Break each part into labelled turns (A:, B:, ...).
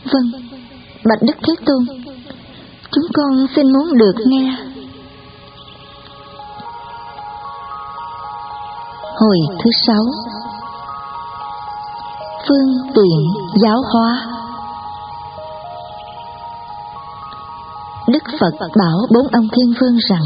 A: Vâng, bạch Đức Thế Tôn, chúng con xin muốn được nghe. Hồi thứ 6. Phương tiện giáo hóa. Đức Phật bảo 4 ông Thiên Vương rằng: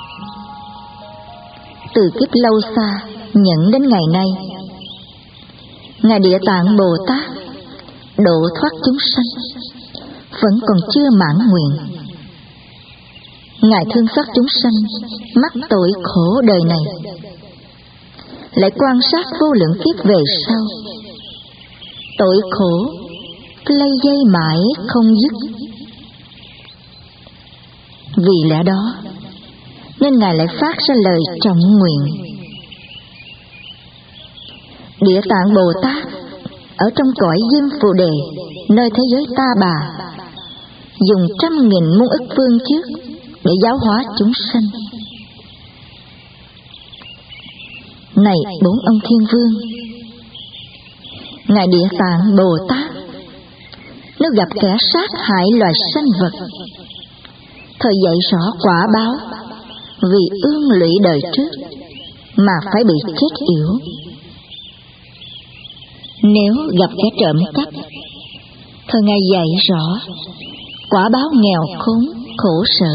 A: từ kiếp lâu xa nhận đến ngày nay, Ngài Địa Tạng Bồ Tát độ thoát chúng sanh vẫn còn chưa mãn nguyện. Ngài thương xót chúng sanh mắc tội khổ đời này, lại quan sát vô lượng kiếp về sau, tội khổ lây dây mãi không dứt. Vì lẽ đó nên Ngài lại phát ra lời trọng nguyện. Địa Tạng Bồ Tát ở trong cõi Diêm Phù Đề, nơi thế giới Ta Bà, dùng 100.000 muôn ức phương trước để giáo hóa chúng sanh. Này 4 ông Thiên Vương, Ngài Địa Tạng Bồ Tát nếu gặp kẻ sát hại loài sanh vật, thời dạy rõ quả báo vì ương lụy đời trước mà phải bị chết yểu. Nếu gặp kẻ trộm cắp, thời Ngài dạy rõ quả báo nghèo khốn khổ sở.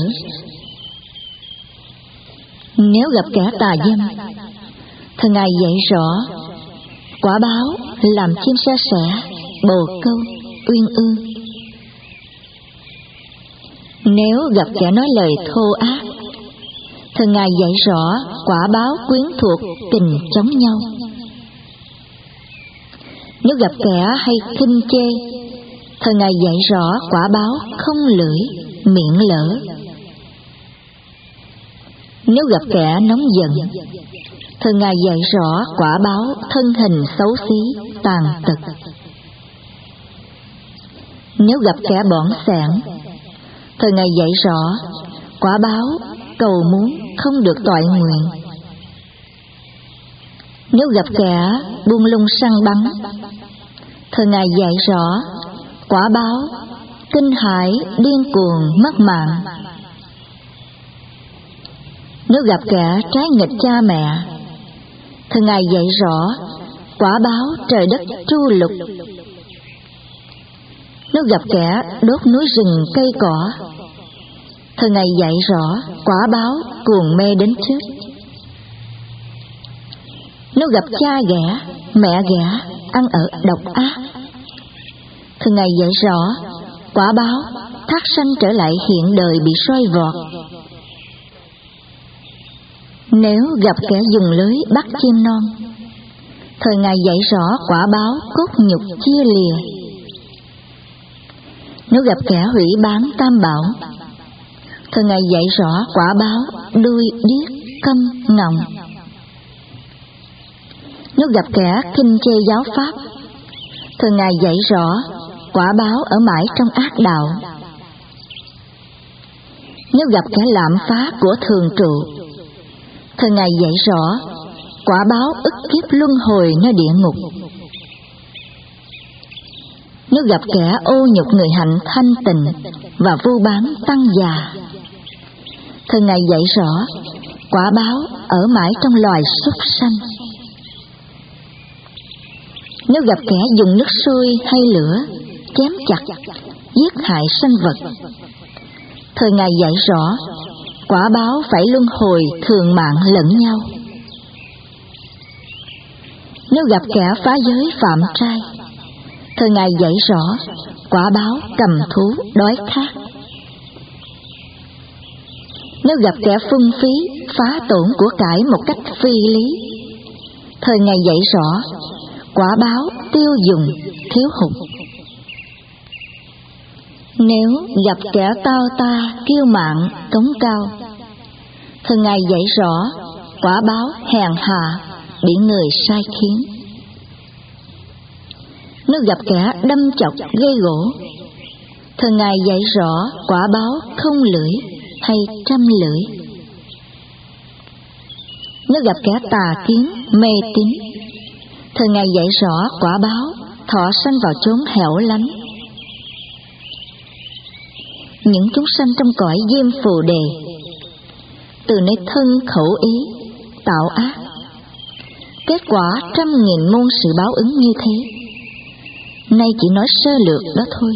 A: Nếu gặp kẻ tà dâm, thời Ngài dạy rõ quả báo làm chim sa sẻ, bồ câu, uyên ương. Nếu gặp kẻ nói lời thô ác, thời Ngài dạy rõ quả báo quyến thuộc tình chống nhau. Nếu gặp kẻ hay khinh chê, thời Ngài dạy rõ quả báo không lưỡi, miệng lỡ. Nếu gặp kẻ nóng giận, thời Ngài dạy rõ quả báo thân hình xấu xí, tàn tật. Nếu gặp kẻ bỏng sẻn, thời Ngài dạy rõ quả báo cầu muốn không được toại nguyện. Nếu gặp kẻ buông lung săn bắn, thời Ngài dạy rõ quả báo kinh hãi điên cuồng mất mạng. Nếu gặp kẻ trái nghịch cha mẹ, thời Ngài dạy rõ quả báo trời đất tru lục. Nếu gặp kẻ đốt núi rừng cây cỏ, thời Ngài dạy rõ quả báo cuồng mê đến chết. Nếu gặp cha ghẻ, mẹ ghẻ, ăn ở độc ác, thời Ngài dạy rõ quả báo thác sanh trở lại hiện đời bị soi vọt. Nếu gặp kẻ dùng lưới bắt chim non, thời Ngài dạy rõ quả báo cốt nhục chia lìa. Nếu gặp kẻ hủy bán tam bảo, thời Ngài dạy rõ quả báo đuôi điếc câm ngọng. Nếu gặp kẻ khinh chê giáo pháp, thời Ngài dạy rõ quả báo ở mãi trong ác đạo. Nếu gặp kẻ lạm phá của thường trụ, thời Ngài dạy rõ quả báo ức kiếp luân hồi nơi địa ngục. Nếu gặp kẻ ô nhục người hạnh thanh tịnh và vu bán tăng già, thời Ngài dạy rõ quả báo ở mãi trong loài súc sanh. Nếu gặp kẻ dùng nước sôi hay lửa chém chặt, giết hại sanh vật, thời Ngài dạy rõ quả báo phải luân hồi thường mạng lẫn nhau. Nếu gặp kẻ phá giới phạm trai, thời Ngài dạy rõ quả báo cầm thú đói khát. Nếu gặp kẻ phung phí phá tổn của cải một cách phi lý, thời Ngài dạy rõ quả báo tiêu dùng thiếu hụt. Nếu gặp kẻ tao ta kiêu mạn cống cao, thời Ngài dạy rõ quả báo hèn hạ bị người sai khiến. Nếu gặp kẻ đâm chọc gây gỗ, thời Ngài dạy rõ quả báo không lưỡi hay trăm lưỡi. Nếu gặp kẻ tà kiến mê tín, thời Ngài dạy rõ quả báo thọ sanh vào chốn hẻo lánh. những chúng sanh trong cõi Diêm Phù Đề, từ nơi thân khẩu ý tạo ác, kết quả trăm nghìn muôn sự báo ứng như thế. Nay chỉ nói sơ lược đó thôi.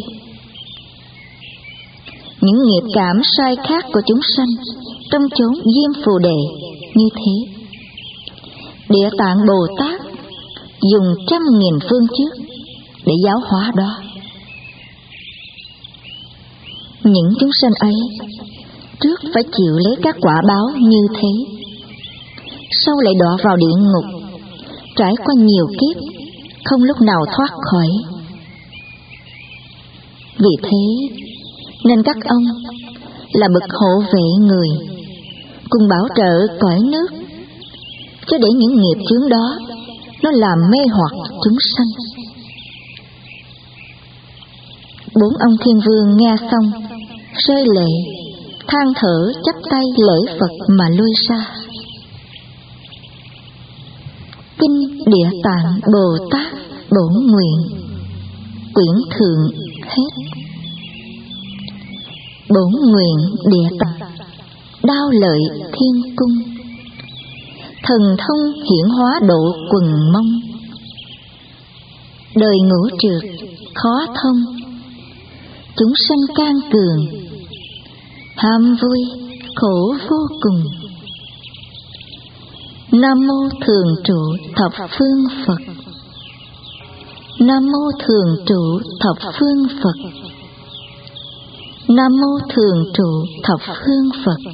A: Những nghiệp cảm sai khác của chúng sanh trong chốn Diêm Phù Đề như thế, Địa Tạng Bồ Tát dùng trăm nghìn phương trước để giáo hóa đó. Những chúng sanh ấy trước phải chịu lấy các quả báo như thế, sau lại đọa vào địa ngục, trải qua nhiều kiếp, không lúc nào thoát khỏi. Vì thế nên các ông là bậc hộ vệ người, cùng bảo trợ cõi nước, chứ để những nghiệp chướng đó nó làm mê hoặc chúng sanh. 4 ông thiên vương nghe xong rơi lệ, than thở chắp tay lễ Phật mà lui xa. Kinh Địa Tạng Bồ Tát Bổn Nguyện, quyển thượng hết. Bổn nguyện Địa Tạng, đao lợi thiên cung, thần thông hiển hóa độ quần mông. Đời ngũ trượt khó thông, chúng sanh can cường, ham vui khổ vô cùng. Nam mô Thường trụ thập phương Phật. Nam mô Thường trụ thập phương Phật. Nam mô Thường trụ thập phương Phật.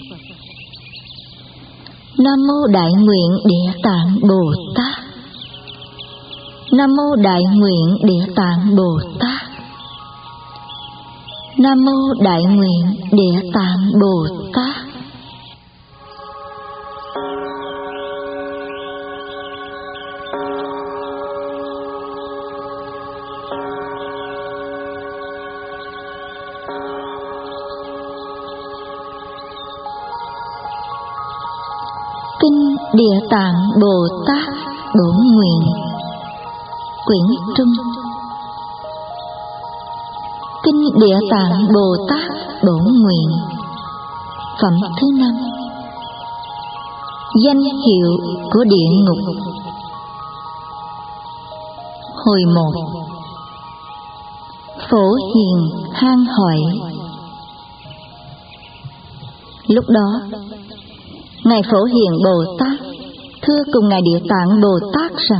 A: Nam mô Đại Nguyện Địa Tạng Bồ Tát. Nam mô Đại Nguyện Địa Tạng Bồ Tát. Nam mô Đại Nguyện Địa Tạng Bồ Tát. Kinh Địa Tạng Bồ Tát Bổn Nguyện, quyển trung. Kinh Địa Tạng Bồ Tát Bổn Nguyện, phẩm thứ 5. Danh hiệu của địa ngục. Hồi 1. Phổ Hiền han hỏi. Lúc đó Ngài Phổ Hiền Bồ Tát thưa cùng Ngài Địa Tạng Bồ Tát rằng: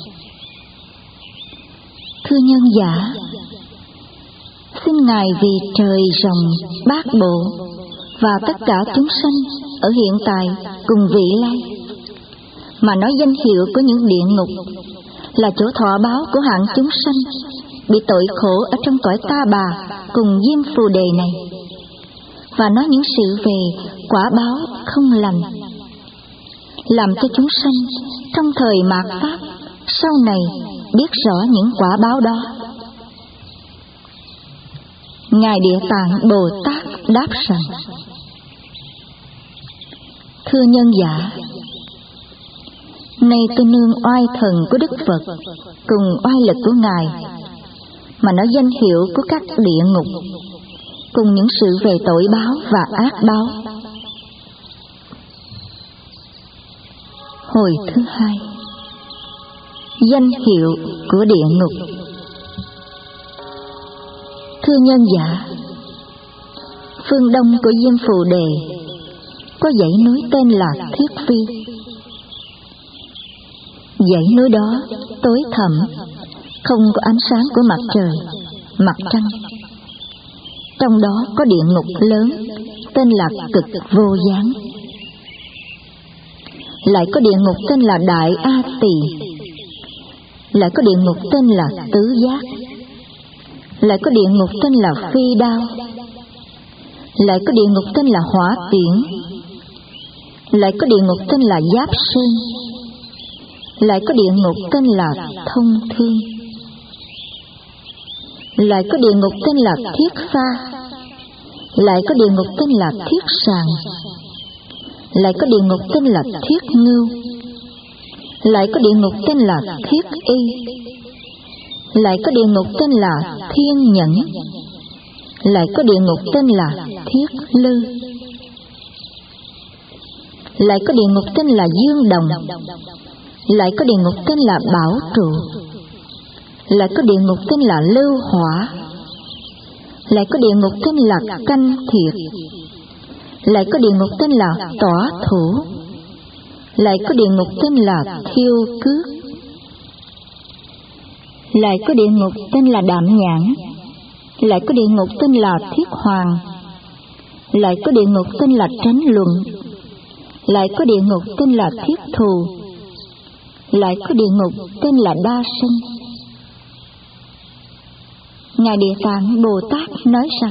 A: Thưa nhân giả, xin Ngài vì trời rồng bát bộ và tất cả chúng sanh ở hiện tại cùng vị lai mà nói danh hiệu của những địa ngục là chỗ thọ báo của hạng chúng sanh bị tội khổ ở trong cõi Ta Bà cùng Diêm Phù Đề này, và nói những sự về quả báo không lành, làm cho chúng sanh trong thời mạt Pháp sau này biết rõ những quả báo đó. Ngài Địa Tạng Bồ Tát đáp rằng: Thưa nhân giả, nay tôi nương oai thần của Đức Phật cùng oai lực của Ngài mà nói danh hiệu của các địa ngục cùng những sự về tội báo và ác báo. Hồi thứ 2. Danh hiệu của địa ngục. Thưa nhân giả, phương đông của Diêm Phù Đề có dãy núi tên là Thiết Phi. Dãy núi đó tối thẳm, không có ánh sáng của mặt trời, mặt trăng. Trong đó có địa ngục lớn tên là Cực Vô Gián. Lại có địa ngục tên là Đại A Tỳ. Lại có địa ngục tên là Tứ Giác. Lại có địa ngục tên là Phi Đao. Lại có địa ngục tên là Hỏa Tiễn. Lại có địa ngục tên là Giáp Sơn. Lại có địa ngục tên là Thông Thương. Lại có địa ngục tên là Thiết Pha. Lại có địa ngục tên là Thiết Sàng. Lại có địa ngục tên là Thiết Ngưu. Lại có địa ngục tên là Thiết Y. Lại có địa ngục tên là Thiên Nhẫn. lại có địa ngục tên là Thiết Lư, lại có địa ngục tên là Dương Đồng, lại có địa ngục tên là Bảo Trụ, lại có địa ngục tên là Lưu Hỏa, lại có địa ngục tên là Canh Thiệt, lại có địa ngục tên là Tỏa Thủ, lại có địa ngục tên là Thiêu Cước, lại có địa ngục tên là Đạm Nhãn, lại có địa ngục tên là Thiết Hoàng, lại có địa ngục tên là Tránh Luận, lại có địa ngục tên là Thiết Thù, lại có địa ngục tên là Đa Sinh. Ngài Địa Tạng Bồ Tát nói rằng: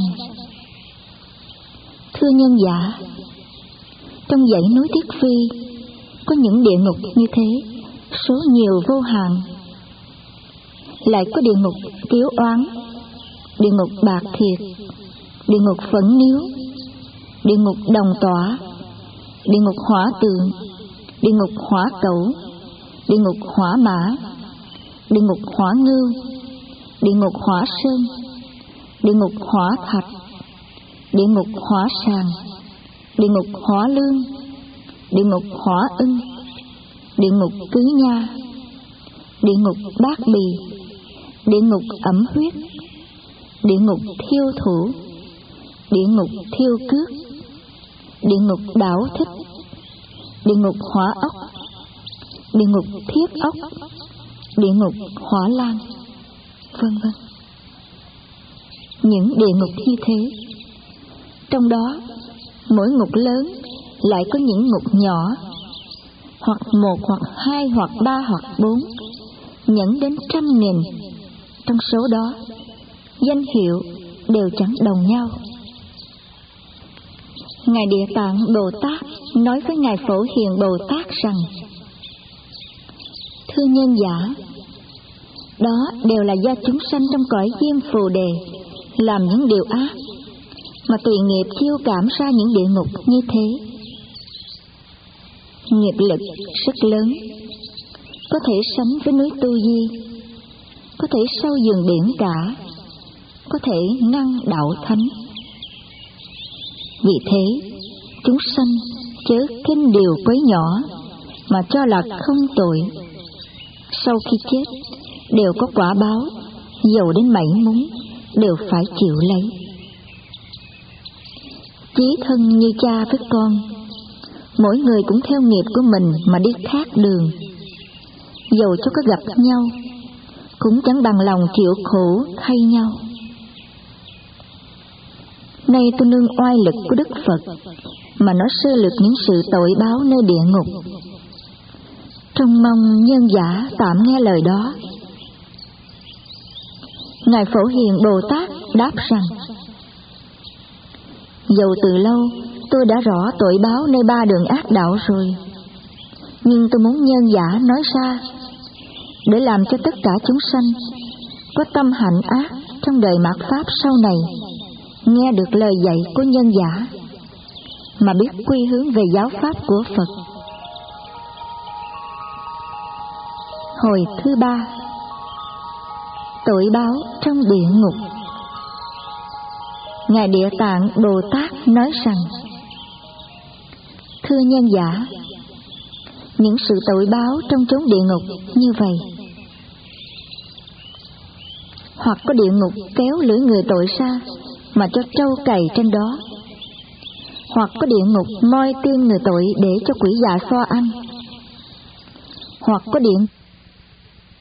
A: thưa nhân giả, trong dãy núi Thiết Phi có những địa ngục như thế, số nhiều vô hạn. Lại có địa ngục Kiếu Oán, địa ngục Bạc Thiệt, địa ngục Phẫn Niếu, địa ngục Đồng Tỏa, địa ngục Hỏa Tượng, địa ngục Hỏa Cẩu, địa ngục Hỏa Mã, địa ngục Hỏa Ngưu, địa ngục Hỏa Sơn, địa ngục Hỏa Thạch, địa ngục Hỏa Sàng, địa ngục Hỏa Lương, địa ngục Hỏa Ưng, địa ngục Cứ Nha, địa ngục Bát Bì, địa ngục Ẩm Huyết, địa ngục Thiêu Thủ, địa ngục Thiêu Cước, địa ngục Đảo Thích, địa ngục Hỏa Ốc, địa ngục Thiết Ốc, địa ngục Hỏa Lan, vân vân. Những địa ngục như thế, trong đó mỗi ngục lớn lại có những ngục nhỏ, hoặc 1 hoặc 2 hoặc 3 hoặc 4, nhẫn đến 100.000. Trong số đó, danh hiệu đều chẳng đồng nhau. Ngài Địa Tạng Bồ Tát nói với Ngài Phổ Hiền Bồ Tát rằng: thưa nhân giả, đó đều là do chúng sanh trong cõi Diêm Phù Đề làm những điều ác, mà tùy nghiệp chiêu cảm ra những địa ngục như thế. Nghiệp lực rất lớn, có thể sánh với núi Tu Di, có thể sâu giường biển cả, có thể ngăn đạo thánh. Vì thế, chúng sanh chớ khinh điều quấy nhỏ mà cho là không tội. Sau khi chết, đều có quả báo, dầu đến mảy muốn, đều phải chịu lấy. Chí thân như cha với con, mỗi người cũng theo nghiệp của mình mà đi khác đường. Dầu cho có gặp nhau, cũng chẳng bằng lòng chịu khổ thay nhau. Nay tôi nương oai lực của Đức Phật mà nói sơ lược những sự tội báo nơi địa ngục, trông mong nhân giả tạm nghe lời đó. Ngài Phổ Hiền Bồ Tát đáp rằng: dầu từ lâu tôi đã rõ tội báo nơi 3 đường ác đạo rồi, nhưng tôi muốn nhân giả nói ra để làm cho tất cả chúng sanh có tâm hạnh ác trong đời mạt Pháp sau này nghe được lời dạy của nhân giả mà biết quy hướng về giáo pháp của Phật. Hồi thứ 3, tội báo trong địa ngục. Ngài Địa Tạng Bồ Tát nói rằng: thưa nhân giả, những sự tội báo trong chốn địa ngục như vậy: hoặc có địa ngục kéo lưỡi người tội ra mà cho trâu cày trên đó, hoặc có địa ngục moi tim người tội để cho quỷ dạ so ăn, hoặc có địa